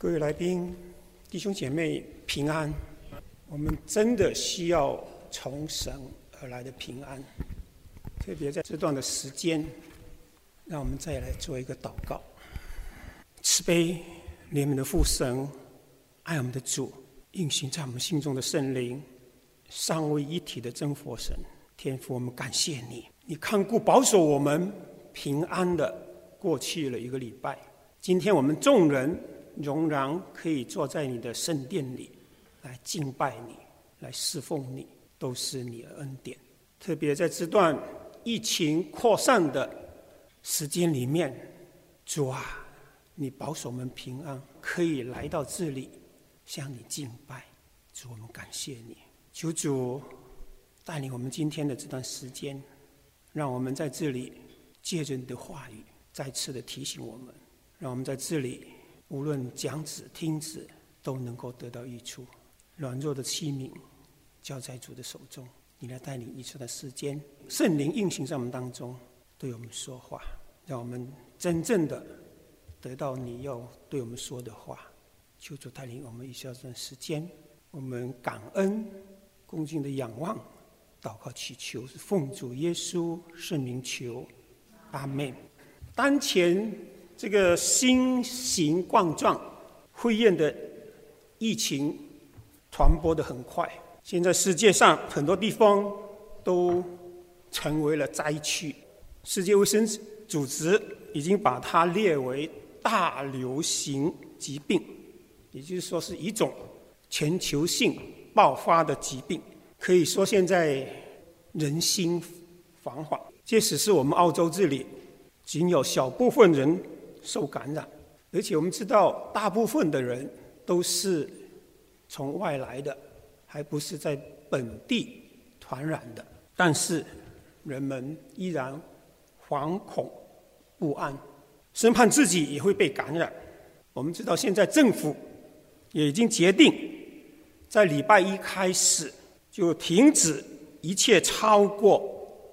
各位来宾、弟兄姐妹平安。我们真的需要从神而来的平安，特别在这段的时间，让我们再来做一个祷告。慈悲怜悯的父神，爱我们的主，运行在我们心中的圣灵，三位一体的真佛神，天父，我们感谢你，你看顾保守我们平安的过去了一个礼拜。今天我们众人仍然可以坐在你的圣殿里来敬拜你，来侍奉你，都是你的恩典。特别在这段疫情扩散的时间里面，主啊，你保守我们平安，可以来到这里向你敬拜。主，我们感谢你，求主带领我们今天的这段时间，让我们在这里借着你的话语再次的提醒我们，让我们在这里无论讲旨听旨都能够得到益处。软弱的器皿交在主的手中，你来带领一次的时间，圣灵运行在我们当中，对我们说话，让我们真正的得到你要对我们说的话。求主带领我们一小段时间，我们感恩恭敬的仰望，祷告祈求，是奉主耶稣圣名求，阿们。当前这个新型冠状肺炎的疫情传播得很快，现在世界上很多地方都成为了灾区。世界卫生组织已经把它列为大流行疾病，也就是说是一种全球性爆发的疾病。可以说现在人心惶惶，即使是我们澳洲这里仅有小部分人受感染，而且我们知道大部分的人都是从外来的，还不是在本地传染的，但是人们依然惶恐不安，生怕自己也会被感染。我们知道现在政府也已经决定在礼拜一开始就停止一切超过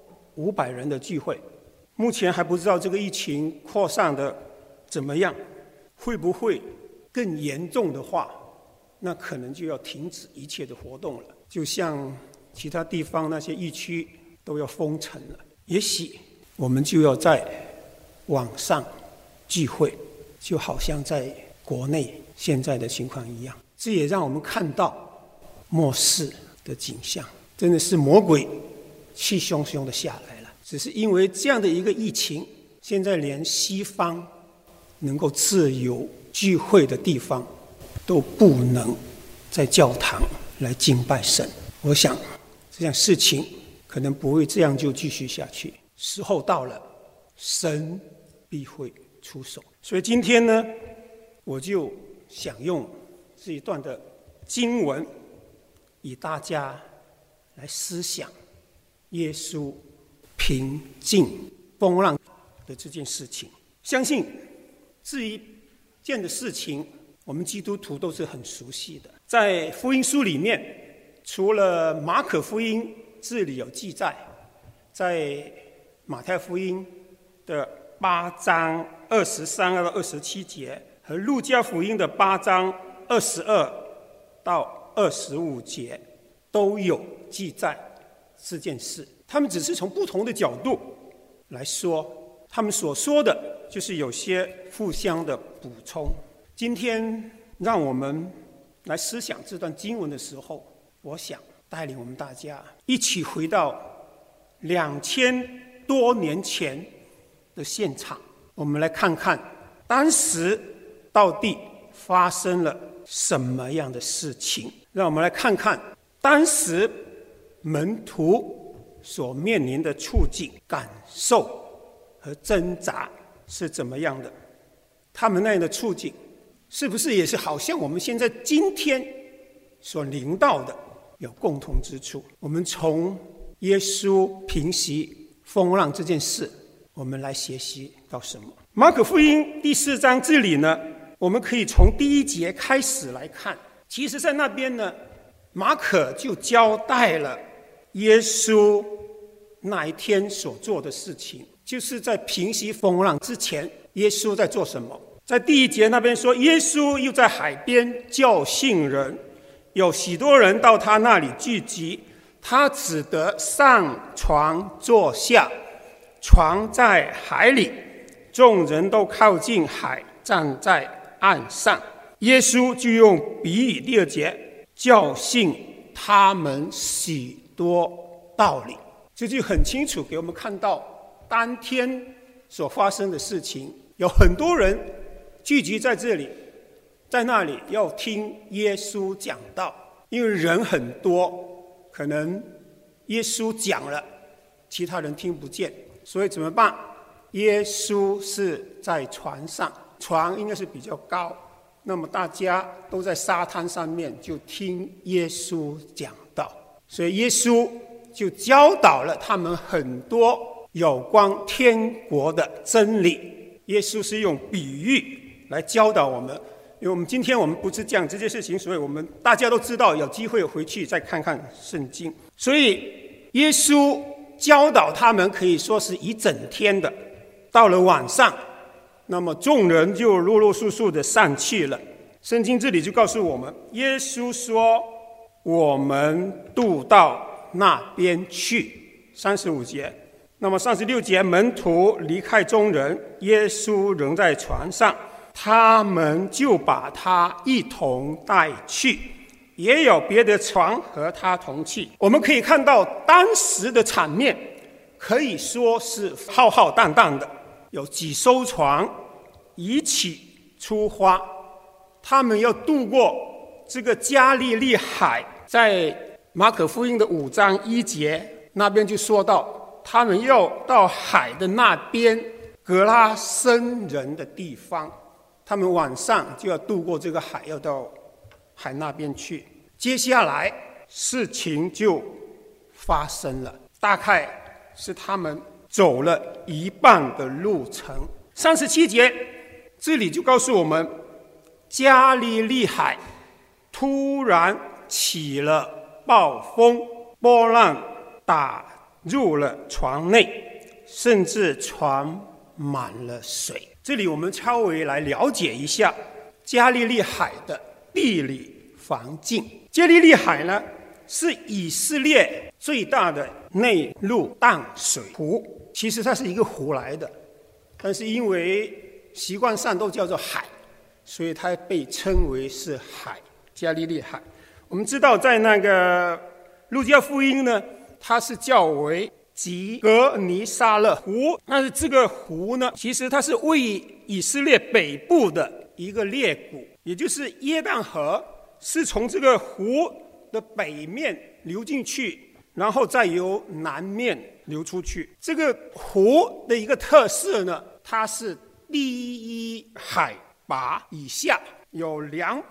500人的聚会。目前还不知道这个疫情扩散的怎么样，会不会更严重的话，那可能就要停止一切的活动了，就像其他地方那些疫区都要封城了。也许我们就要在网上聚会，就好像在国内现在的情况一样。这也让我们看到末世的景象，真的是魔鬼气汹汹的下来了。只是因为这样的一个疫情，现在连西方能够自由聚会的地方都不能在教堂来敬拜神。我想这样事情可能不会这样就继续下去，时候到了，神必会出手。所以今天呢，我就想用这一段的经文与大家来思想耶稣平静风浪的这件事情。相信这一件的事情我们基督徒都是很熟悉的。在福音书里面，除了马可福音这里有记载，在马太福音的8章23到27节和路加福音的8章22到25节都有记载这件事。他们只是从不同的角度来说，他们所说的就是有些互相的补充。今天让我们来思想这段经文的时候，我想带领我们大家一起回到2000多年前的现场，我们来看看当时到底发生了什么样的事情。让我们来看看当时门徒所面临的处境、感受和挣扎是怎么样的。他们那样的处境是不是也是好像我们现在今天所临到的有共同之处？我们从耶稣平息风浪这件事，我们来学习到什么？马可福音第4章这里呢，我们可以从第1节开始来看。其实在那边呢，马可就交代了耶稣那一天所做的事情，就是在平息风浪之前，耶稣在做什么？ 在第1节那边说，耶稣又在海边教训人，有许多人到他那里聚集，他只得上船坐下，船在海里，众人都靠近海，站在岸上。耶稣就用比喻，第2节教训他们许多道理。这就很清楚给我们看到当天所发生的事情，有很多人聚集在这里，在那里要听耶稣讲道，因为人很多，可能耶稣讲了，其他人听不见，所以怎么办？耶稣是在船上，船应该是比较高，那么大家都在沙滩上面就听耶稣讲道，所以耶稣就教导了他们很多有关天国的真理。耶稣是用比喻来教导我们，因为我们今天我们不是讲这件事情，所以我们大家都知道，有机会回去再看看圣经。所以耶稣教导他们可以说是一整天的，到了晚上，那么众人就陆陆续续的上去了。圣经这里就告诉我们，耶稣说我们渡到那边去，35节。那么36节，门徒离开众人，耶稣仍在船上，他们就把他一同带去，也有别的船和他同去。我们可以看到当时的场面可以说是浩浩荡荡的，有几艘船一起出发，他们要渡过这个加利利海。在马可福音的5章1节那边就说到，他们要到海的那边，格拉森人的地方，他们晚上就要渡过这个海，要到海那边去。接下来事情就发生了，大概是他们走了一半的路程。37节这里就告诉我们，加利利海突然起了暴风，波浪打入了船内，甚至船满了水。这里我们稍微来了解一下加利利海的地理环境。加利利海呢，是以色列最大的内陆淡水湖，其实它是一个湖来的，但是因为习惯上都叫做海，所以它被称为是海，加利利海。我们知道在那个路加福音呢，它是叫为吉格尼撒勒湖，但是这个湖呢，其实它是位于以色列北部的一个裂谷，也就是约旦河是从这个湖的北面流进去，然后再由南面流出去。这个湖的一个特色呢，它是第一海拔以下有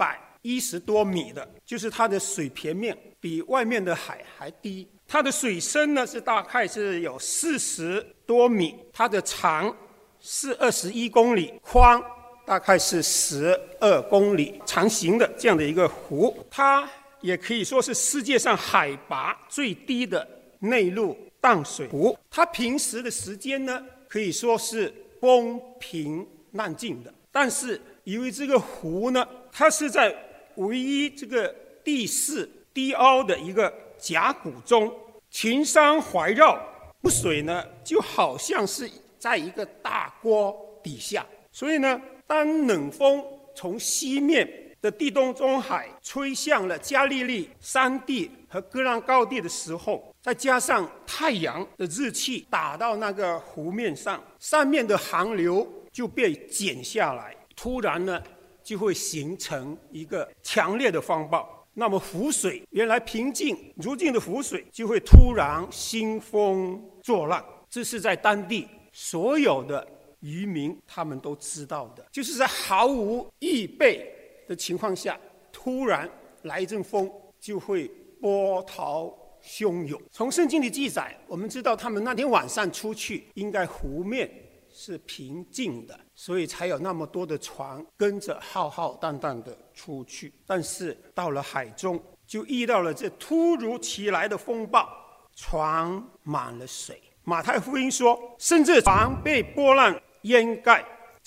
210多米的，就是它的水平面比外面的海还低。它的水深呢是大概是有40多米，它的长是21公里，宽大概是12公里，长形的这样的一个湖。它也可以说是世界上海拔最低的内陆淡水湖。它平时的时间呢可以说是风平浪静的，但是由于这个湖呢，它是在唯一这个地势低凹的一个峡谷中，群山环绕，湖水呢就好像是在一个大锅底下。所以呢，当冷风从西面的地中海吹向了加利利山地和戈兰高地的时候，再加上太阳的日气打到那个湖面上，上面的寒流就被减下来，突然呢就会形成一个强烈的风暴。那么湖水原来平静如镜的湖水就会突然兴风作浪，这是在当地所有的渔民他们都知道的，就是在毫无预备的情况下，突然来一阵风，就会波涛汹涌。从圣经的记载我们知道，他们那天晚上出去，应该湖面是平静的，所以才有那么多的船跟着浩浩荡荡的出去。但是到了海中，就遇到了这突如其来的风暴，船满了水。马太福音说，甚至船被波浪淹盖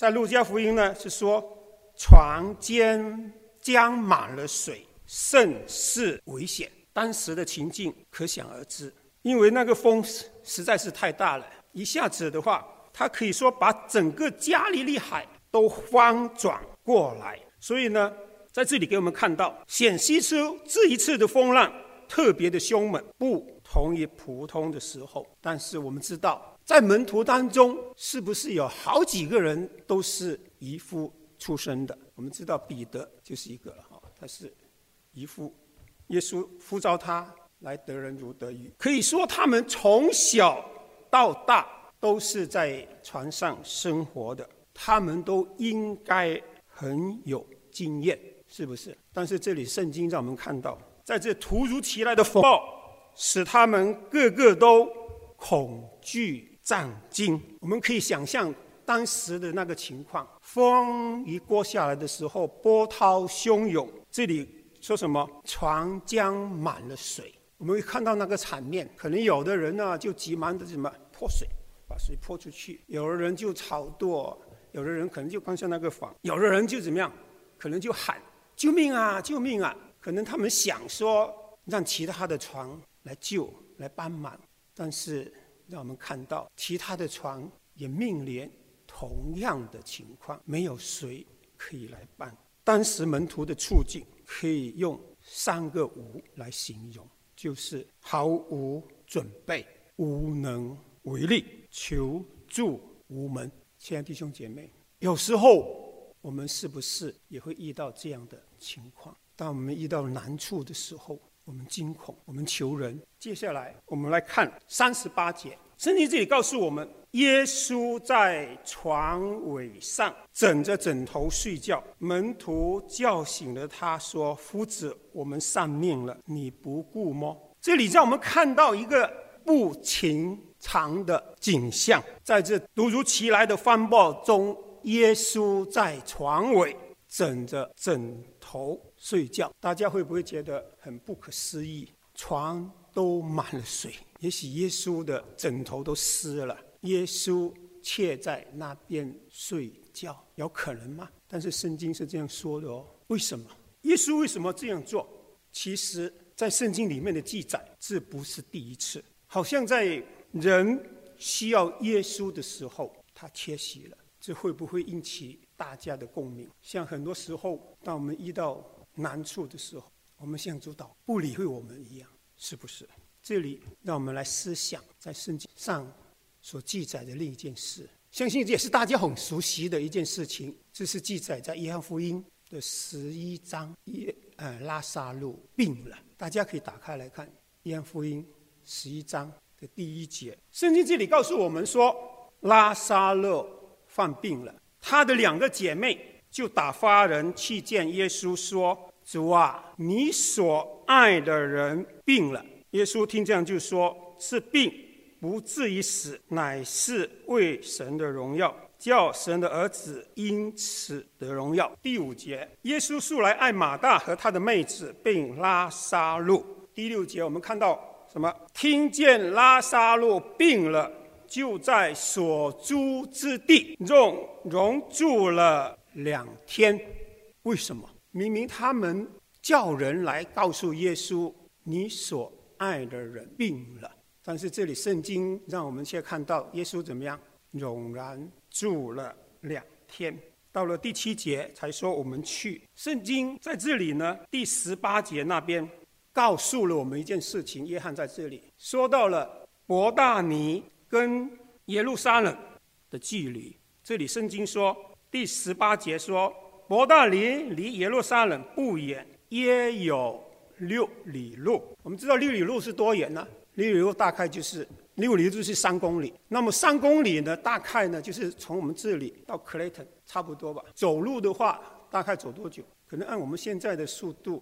在路加福音呢是说船间将满了水，甚是危险。当时的情境可想而知，因为那个风实在是太大了，一下子的话，它可以说把整个加利利海都翻转过来。所以呢，在这里给我们看到，显示出这一次的风浪特别的凶猛，不同于普通的时候。但是我们知道，在门徒当中，是不是有好几个人都是渔夫出身的？我们知道彼得就是一个了，他是渔夫。耶稣呼召他来得人如得鱼，可以说他们从小到大都是在船上生活的，他们都应该很有经验，是不是？但是这里圣经让我们看到，在这突如其来的风暴使他们个个都恐惧战惊。我们可以想象当时的那个情况，风一过下来的时候，波涛汹涌，这里说什么？船将满了水。我们会看到那个场面，可能有的人呢就急忙的什么泼水，把水泼出去；有的人就炒舵，有的人可能就刚才那个房，有的人就怎么样，可能就喊救命啊，救命啊！可能他们想说让其他的船来救，来帮忙，但是让我们看到其他的船也面临同样的情况，没有谁可以来帮。当时门徒的处境可以用3个无来形容，就是毫无准备、无能为力、求助无门。亲爱的弟兄姐妹，有时候我们是不是也会遇到这样的情况？当我们遇到难处的时候，我们惊恐，我们求人。接下来我们来看38节，圣经这里告诉我们，耶稣在船尾上枕着枕头睡觉，门徒叫醒了他，说：夫子，我们丧命了，你不顾吗？这里让我们看到一个不寻常的景象，在这突如其来的风暴中，耶稣在船尾枕着枕头睡觉。大家会不会觉得很不可思议？船都满了水，也许耶稣的枕头都湿了，耶稣却在那边睡觉，有可能吗？但是圣经是这样说的哦。为什么？耶稣为什么这样做？其实在圣经里面的记载，这不是第一次，好像在人需要耶稣的时候他缺席了，这会不会引起大家的共鸣？像很多时候当我们遇到难处的时候，我们像主导不理会我们一样，是不是？这里让我们来思想在圣经上所记载的另一件事，相信这也是大家很熟悉的一件事情，这是记载在约翰福音的11章，拉撒路病了。大家可以打开来看约翰福音11章的第1节，圣经这里告诉我们说，拉撒路犯病了，他的2个姐妹就打发人去见耶稣，说：主啊，你所爱的人病了。耶稣听这样就说：是病，不至于死，乃是为神的荣耀，叫神的儿子因此得荣耀。第5节，耶稣素来爱马大和他的妹子，并拉撒路。第6节，我们看到什么？听见拉撒路病了，就在所住之地容住了2天。为什么？明明他们叫人来告诉耶稣，你所爱的人病了，但是这里圣经让我们却看到耶稣怎么样？仍然住了2天。到了第7节才说我们去。圣经在这里呢，第18节那边告诉了我们一件事情。约翰在这里说到了伯大尼跟耶路撒冷的距离。这里圣经说第18节说，伯大尼离耶路撒冷不远，约有6里路。我们知道6里路是多远呢？6里路大概就是6里路就是3公里。那么3公里呢，大概呢就是从我们这里到 Clayton 差不多吧。走路的话大概走多久？可能按我们现在的速度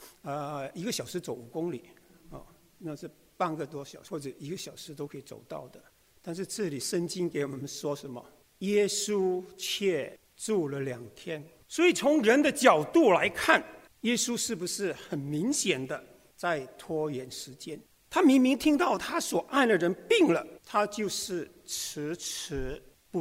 1个小时走5公里那是半个多小时或者1个小时都可以走到的。但是这里圣经给我们说什么？耶稣却住了2天。所以从人的角度来看，耶稣是不是很明显的在拖延时间？他明明听到他所爱的人病了，他就是迟迟不来。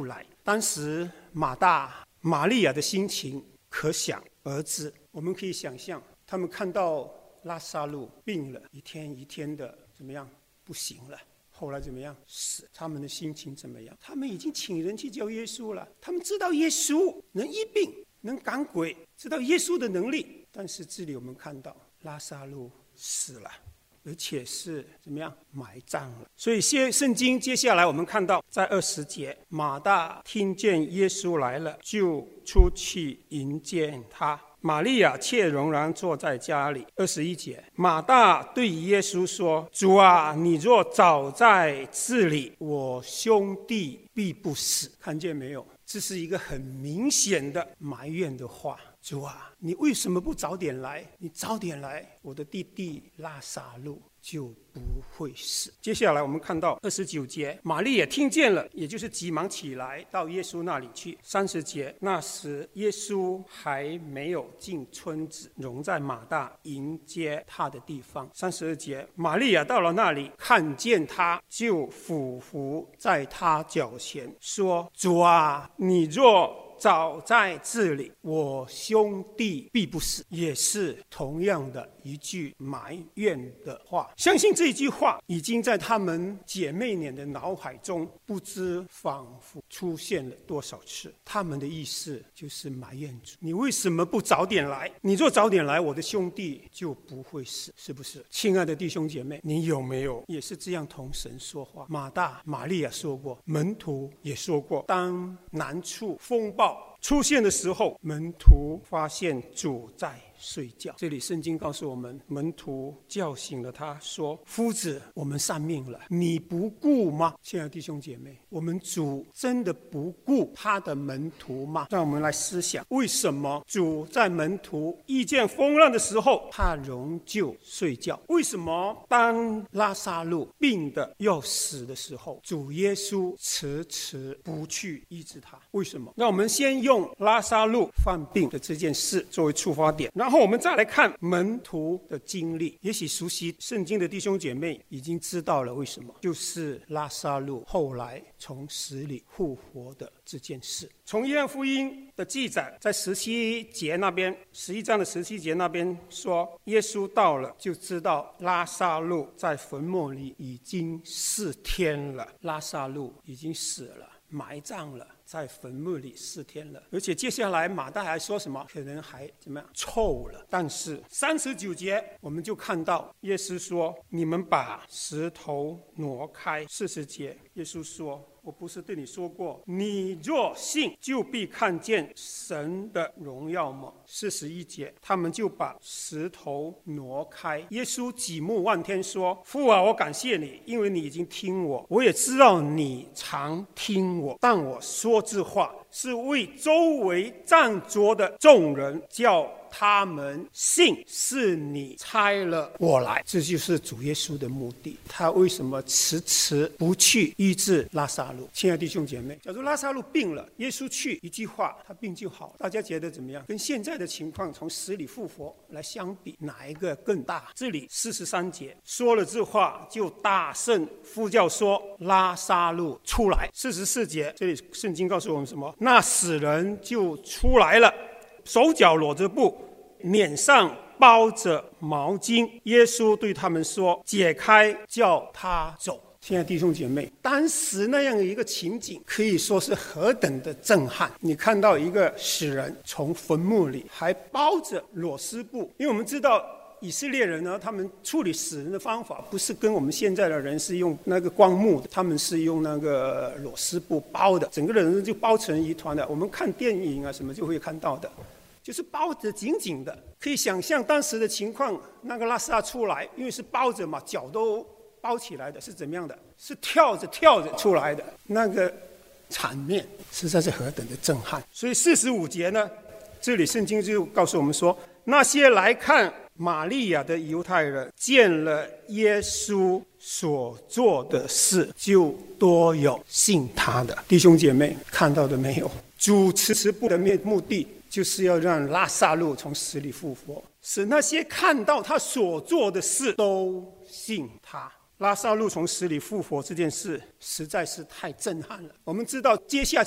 当时马大、玛利亚的心情可想而知。我们可以想象，他们看到拉撒路病了，一天一天的怎么样不行了，后来怎么样死，他们的心情怎么样？他们已经请人去叫耶稣了，他们知道耶稣能医病能赶鬼，知道耶稣的能力，但是这里我们看到拉撒路死了，而且是怎么样埋葬了。所以圣经接下来我们看到在20节，马大听见耶稣来了，就出去迎接他，玛利亚却仍然坐在家里。21节，马大对耶稣说：主啊，你若早在这里，我兄弟必不死。看见没有？这是一个很明显的埋怨的话。主啊，你为什么不早点来？你早点来，我的弟弟拉撒路就不会死。接下来我们看到29节，玛利也听见了，也就是急忙起来到耶稣那里去。30节，那时耶稣还没有进村子，仍在马大迎接他的地方。32节，玛利亚到了那里，看见他，就俯伏在他脚前，说：主啊，你若早在这里，我兄弟必不死。也是同样的一句埋怨的话。相信这句话已经在他们姐妹俩的脑海中不知反复出现了多少次。他们的意思就是埋怨主，你为什么不早点来？你若早点来，我的兄弟就不会死，是不是？亲爱的弟兄姐妹，你有没有也是这样同神说话？马大、玛利亚说过，门徒也说过，当难处风暴出现的时候，门徒发现主在睡觉。这里圣经告诉我们，门徒叫醒了他，说：夫子，我们丧命了，你不顾吗？亲爱的弟兄姐妹，我们主真的不顾他的门徒吗？让我们来思想，为什么主在门徒遇见风浪的时候，他仍旧睡觉？为什么当拉撒路病得要死的时候，主耶稣迟迟不去医治他？为什么？让我们先用拉撒路犯病的这件事作为出发点，然后我们再来看门徒的经历。也许熟悉圣经的弟兄姐妹已经知道了为什么，就是拉撒路后来从死里复活的这件事。从约翰福音的记载，在17节那边，11章的17节那边说，耶稣到了，就知道拉撒路在坟墓里已经4天了。拉撒路已经死了，埋葬了，在坟墓里4天了。而且接下来马大还说什么？可能还怎么样？臭了。但是39节我们就看到耶稣说：你们把石头挪开。40节耶稣说：我不是对你说过，你若信，就必看见神的荣耀吗？41节，他们就把石头挪开。耶稣举目望天说：父啊，我感谢你，因为你已经听我，我也知道你常听我，但我说这话是为周围站着的众人，叫他们信是你差了我来。这就是主耶稣的目的。他为什么迟迟不去医治拉撒路？亲爱的弟兄姐妹，假如拉撒路病了，耶稣去一句话，他病就好了。大家觉得怎么样？跟现在的情况从死里复活来相比，哪一个更大？这里43节说了这话，就大声呼叫说：拉撒路出来。44节这里圣经告诉我们什么？那死人就出来了，手脚裸着布，脸上包着毛巾。耶稣对他们说：解开，叫他走。亲爱的弟兄姐妹，当时那样一个情景可以说是何等的震撼。你看到一个死人从坟墓里还包着裸尸布，因为我们知道以色列人呢，他们处理死人的方法不是跟我们现在的人是用那个棺木的，他们是用那个裸尸布包的，整个人就包成一团的。我们看电影啊什么就会看到的，就是包得紧紧的。可以想象当时的情况，那个拉撒出来，因为是包着嘛，脚都包起来的，是怎么样的？是跳着出来的，那个场面实在是何等的震撼。所以45节呢，这里圣经就告诉我们说，那些来看玛利亚的犹太人见了耶稣所做的事，就多有信他的。弟兄姐妹，看到的没有？主迟迟不的目的就是要让拉撒路从死里复活，使那些看到他所做的事都信他。拉撒路从死里复活这件事实在是太震撼了。我们知道接下去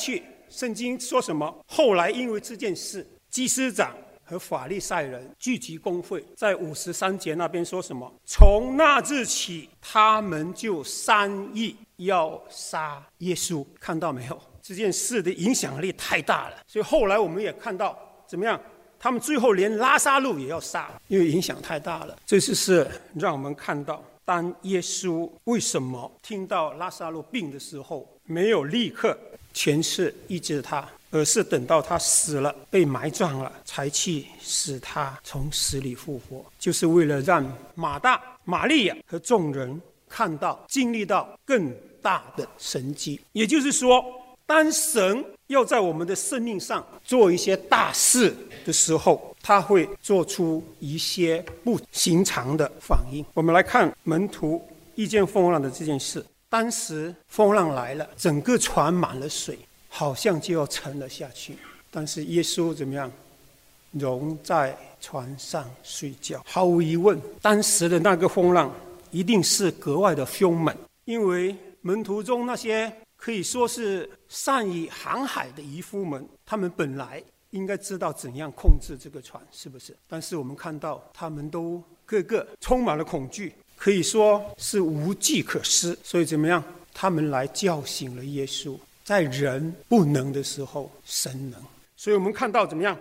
圣经说什么？后来因为这件事，祭司长和法利赛人聚集公会，在53节那边说什么？从那日起，他们就商议要杀耶稣。看到没有？这件事的影响力太大了，所以后来我们也看到怎么样？他们最后连拉撒路也要杀，因为影响太大了。这就是让我们看到，当耶稣为什么听到拉撒路病的时候，没有立刻全是医治他，而是等到他死了，被埋葬了，才去使他从死里复活，就是为了让马大、玛利亚和众人看到、经历到更大的神迹。也就是说，当神要在我们的生命上做一些大事的时候，他会做出一些不寻常的反应。我们来看门徒遇见风浪的这件事。当时风浪来了，整个船满了水，好像就要沉了下去。但是耶稣怎么样？仍在船上睡觉。毫无疑问，当时的那个风浪一定是格外的凶猛，因为门徒中那些可以说是善于航海的渔夫们，他们本来应该知道怎样控制这个船，是不是？但是我们看到他们都个个充满了恐惧，可以说是无计可施。所以怎么样？他们来叫醒了耶稣，在人不能的时候，神能。所以我们看到怎么样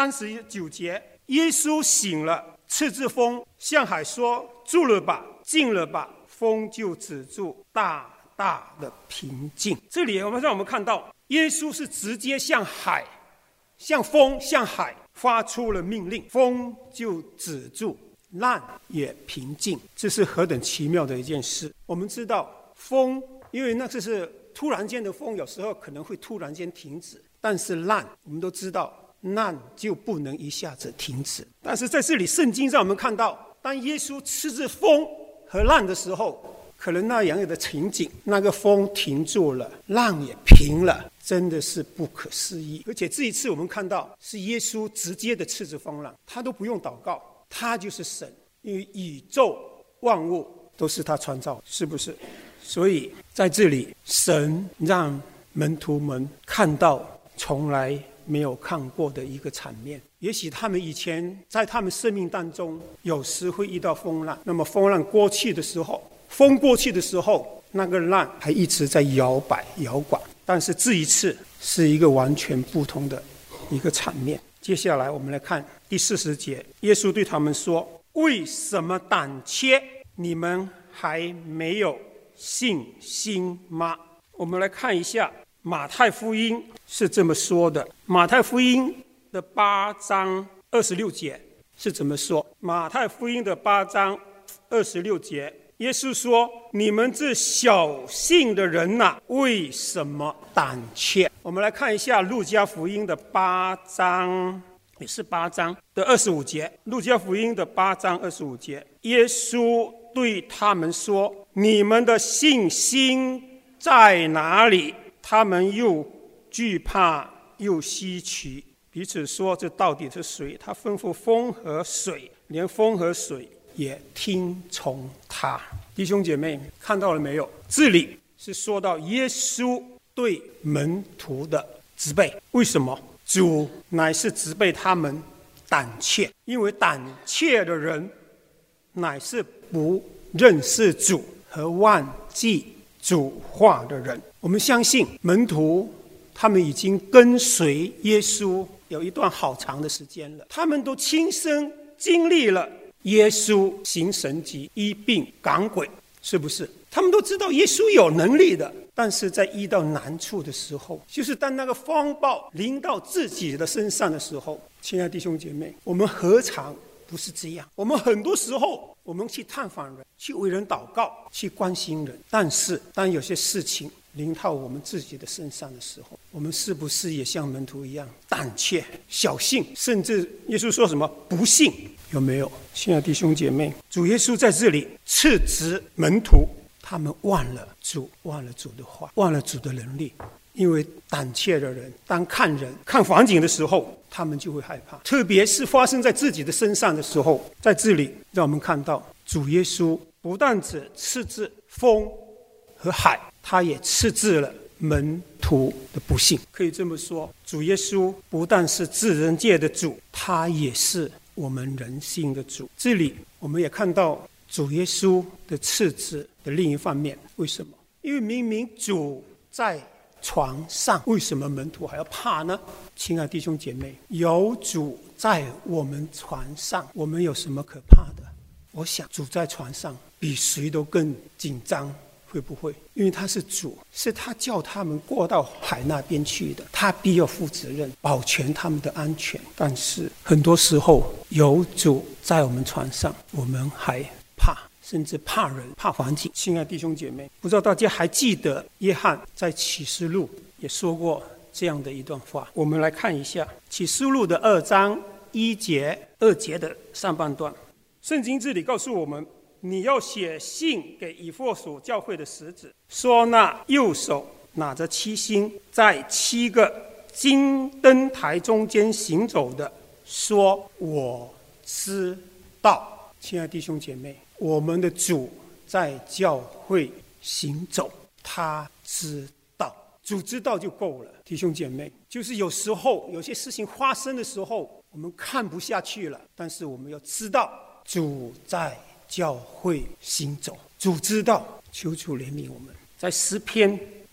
？39节，耶稣醒了，斥责风，向海说：住了吧，静了吧，风就止住，大大的平静。这里让我们看到，耶稣是直接向海、向风、向海发出了命令，风就止住，浪也平静。这是何等奇妙的一件事！我们知道风，因为那个是突然间的风，有时候可能会突然间停止，但是浪我们都知道，浪就不能一下子停止。但是在这里圣经让我们看到，当耶稣斥责风和浪的时候，可能那样的情景，那个风停住了，浪也平了，真的是不可思议。而且这一次我们看到是耶稣直接的斥责风浪，他都不用祷告，他就是神，因为宇宙万物都是他创造，是不是？所以在这里，神让门徒们看到从来没有看过的一个场面。也许他们以前在他们生命当中，有时会遇到风浪，那么风浪过去的时候，风过去的时候，那个浪还一直在摇摆摇晃。但是这一次是一个完全不同的一个场面。接下来我们来看第40节，耶稣对他们说：为什么胆怯？你们还没有信心吗？我们来看一下马太福音是这么说的。马太福音的8章26节是怎么说？马太福音的8章26节，耶稣说：你们这小信的人哪，为什么胆怯？我们来看一下路加福音的8章，也是8章的25节。路加福音的8章25节，耶稣对他们说：你们的信心在哪里？他们又惧怕又稀奇，彼此说：这到底是谁？他吩咐风和水，连风和水也听从他。弟兄姐妹，看到了没有？这里是说到耶稣对门徒的责备。为什么？主乃是责备他们胆怯，因为胆怯的人乃是不认识主和忘记主话的人。我们相信门徒他们已经跟随耶稣有一段好长的时间了，他们都亲身经历了耶稣行神迹、医病赶鬼，是不是？他们都知道耶稣有能力的，但是在遇到难处的时候，就是当那个风暴临到自己的身上的时候，亲爱的弟兄姐妹，我们何尝不是这样？我们很多时候我们去探访人，去为人祷告，去关心人，但是当有些事情临到我们自己的身上的时候，我们是不是也像门徒一样胆怯、小信，甚至耶稣说什么不信？有没有？亲爱的弟兄姐妹，主耶稣在这里斥责门徒，他们忘了主，忘了主的话，忘了主的能力。因为胆怯的人，当看人、看环境的时候，他们就会害怕，特别是发生在自己的身上的时候。在这里让我们看到，主耶稣不但只斥责风和海，他也斥责了门徒的不幸。可以这么说，主耶稣不但是自然界的主，他也是我们人性的主。这里我们也看到主耶稣的次子的另一方面。为什么？因为明明主在床上，为什么门徒还要怕呢？亲爱的弟兄姐妹，有主在我们床上，我们有什么可怕的？我想主在床上比谁都更紧张，会不会？因为他是主，是他叫他们过到海那边去的，他必要负责任，保全他们的安全。但是很多时候有主在我们床上，我们还怕，甚至怕人，怕环境。亲爱的弟兄姐妹，不知道大家还记得约翰在启示录也说过这样的一段话。我们来看一下启示录的2章1节2节的上半段。圣经这里告诉我们，你要写信给以弗所教会的使者，说那右手拿着7星，在7个金灯台中间行走的，说我知道。亲爱的弟兄姐妹，我们的主在教会行走，他知道，主知道就够了。弟兄姐妹，就是有时候有些事情发生的时候，我们看不下去了，但是我们要知道主在教会行走，主知道，求主怜悯我们。在诗篇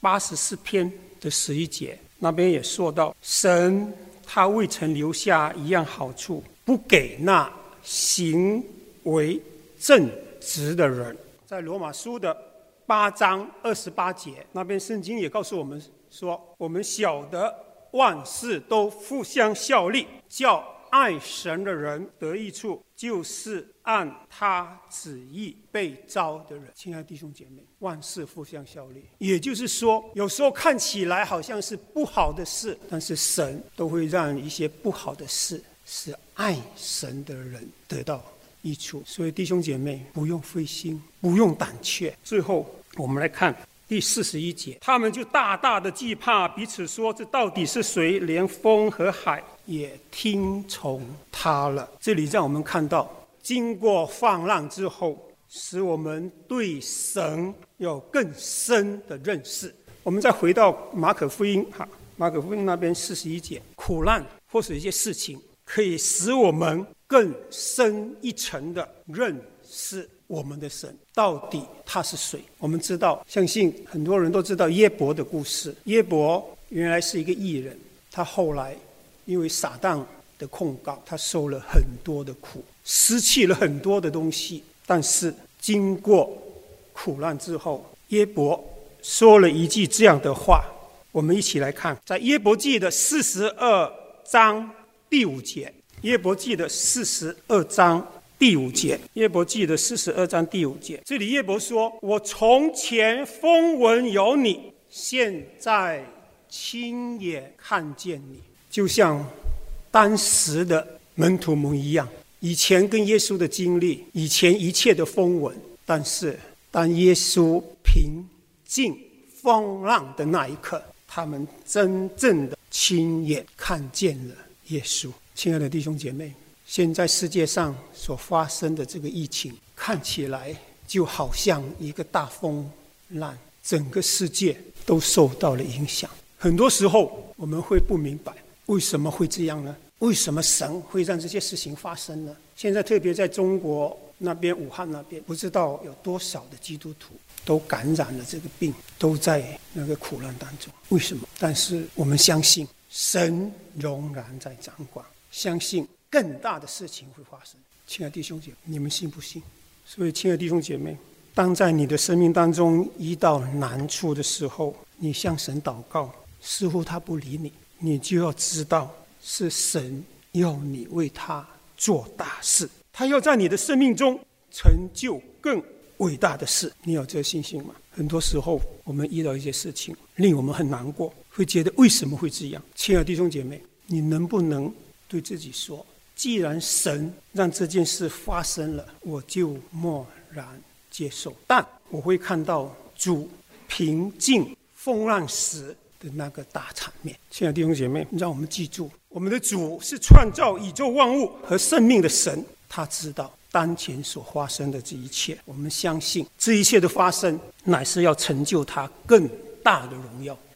84篇的11节那边也说到，神他未曾留下一样好处，不给那行为正直的人。在罗马书的8章28节那边圣经也告诉我们说，我们晓得万事都互相效力，叫爱神的人得益处，就是按他旨意被召的人。亲爱的弟兄姐妹，万事互相效力，也就是说，有时候看起来好像是不好的事，但是神都会让一些不好的事使爱神的人得到益处。所以弟兄姐妹，不用灰心，不用胆怯。最后我们来看第41节，他们就大大的惧怕，彼此说，这到底是谁？连风和海也听从他了。这里让我们看到，经过放浪之后，使我们对神有更深的认识。我们再回到马可福音，马可福音那边41节，苦难或是一些事情可以使我们更深一层的认识我们的神到底他是谁。我们知道，相信很多人都知道约伯的故事。约伯原来是一个义人，他后来因为撒旦的控告，他受了很多的苦，失去了很多的东西。但是经过苦难之后，约伯说了一句这样的话，我们一起来看，在约伯记的42章第5节。约伯记的42章第5节，约伯记的42章第5节，这里约伯说，我从前风闻有你，现在亲眼看见你。就像当时的门徒们一样，以前跟耶稣的经历，以前一切的风闻，但是当耶稣平静风浪的那一刻，他们真正的亲眼看见了耶稣。亲爱的弟兄姐妹，现在世界上所发生的这个疫情，看起来就好像一个大风浪，整个世界都受到了影响。很多时候我们会不明白，为什么会这样呢？为什么神会让这些事情发生呢？现在特别在中国那边，武汉那边，不知道有多少的基督徒都感染了这个病，都在那个苦难当中。为什么？但是我们相信神仍然在掌管，相信更大的事情会发生。亲爱的弟兄姐妹，你们信不信？所以亲爱的弟兄姐妹，当在你的生命当中遇到难处的时候，你向神祷告，似乎他不理你，你就要知道是神要你为他做大事，他要在你的生命中成就更伟大的事。你有这个信心吗？很多时候我们遇到一些事情令我们很难过，会觉得为什么会这样？亲爱的弟兄姐妹，你能不能对自己说，既然神让这件事发生了，我就默然接受，但我会看到主平静风浪时的那个大场面。亲爱的弟兄姐妹，让我们记住，我们的主是创造宇宙万物和生命的神，他知道当前所发生的这一切。我们相信这一切的发生乃是要成就他更大的荣耀。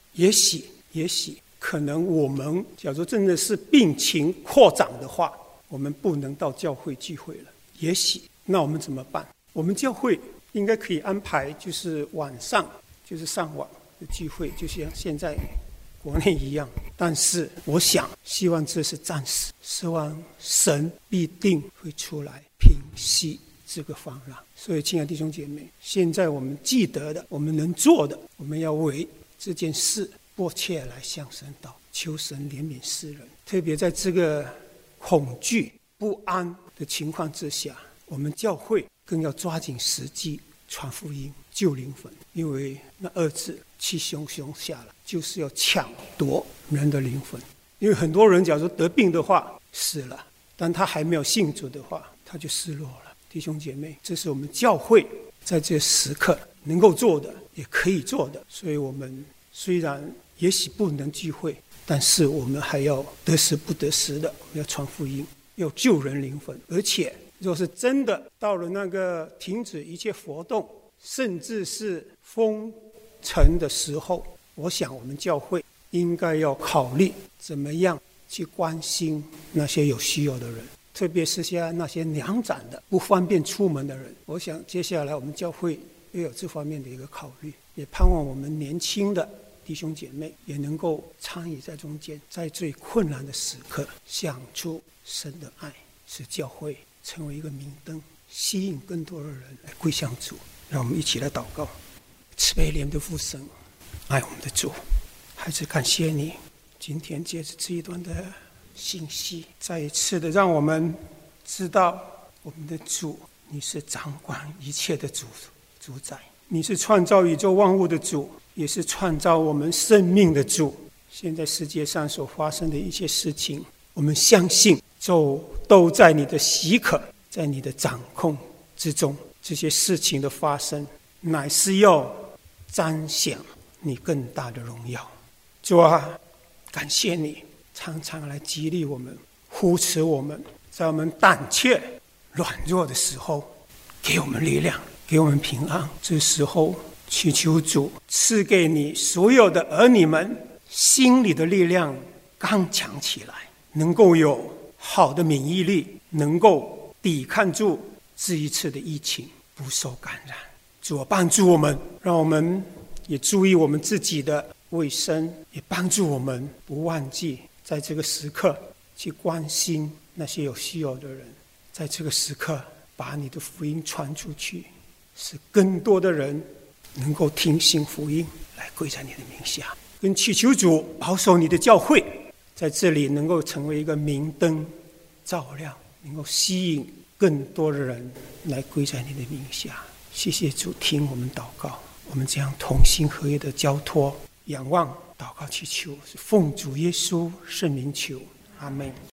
也许可能我们假如真的是病情扩展的话，我们不能到教会聚会了。也许那我们怎么办？我们教会应该可以安排，就是晚上就是上网的聚会，就像现在国内一样。但是我希望这是暂时，希望神必定会出来平息这个风浪。所以亲爱的弟兄姐妹，现在我们记得的，我们能做的，我们要为这件事迫切来向神祷，求神怜悯世人。特别在这个恐惧不安的情况之下，我们教会更要抓紧时机传福音救灵魂。因为那2字气汹汹下来，就是要抢夺人的灵魂。因为很多人假如得病的话死了，但他还没有信主的话，他就失落了。弟兄姐妹，这是我们教会在这时刻能够做的，也可以做的。所以我们虽然也许不能聚会，但是我们还要得时不得时的，我们要传福音，要救人灵魂。而且若是真的到了那个停止一切活动，甚至是封城的时候，我想我们教会应该要考虑怎么样去关心那些有需要的人，特别是像那些年长的不方便出门的人。我想接下来我们教会也有这方面的一个考虑，也盼望我们年轻的弟兄姐妹也能够参与在中间，在最困难的时刻想出神的爱，使教会成为一个明灯，吸引更多的人来归向主。让我们一起来祷告。慈悲怜悯的父神，爱我们的主，孩子感谢你今天借着这一段的信息，再一次的让我们知道我们的主，你是掌管一切的主宰，你是创造宇宙万物的主，也是创造我们生命的主。现在世界上所发生的一切事情，我们相信都在你的许可，在你的掌控之中。这些事情的发生，乃是要彰显你更大的荣耀。主啊，感谢你常常来激励我们，扶持我们，在我们胆怯软弱的时候给我们力量，给我们平安。这时候祈求主赐给你所有的儿女们心里的力量刚强起来，能够有好的免疫力，能够抵抗住这一次的疫情，不受感染。主帮助我们，让我们也注意我们自己的卫生，也帮助我们不忘记在这个时刻去关心那些有需要的人，在这个时刻把你的福音传出去，使更多的人能够听信福音，来归在你的名下。跟祈求主保守你的教会在这里能够成为一个明灯照亮，能够吸引更多的人来归在你的名下。谢谢主，听我们祷告，我们这样同心合一的交托仰望祷告祈求，是奉主耶稣圣名求，阿们。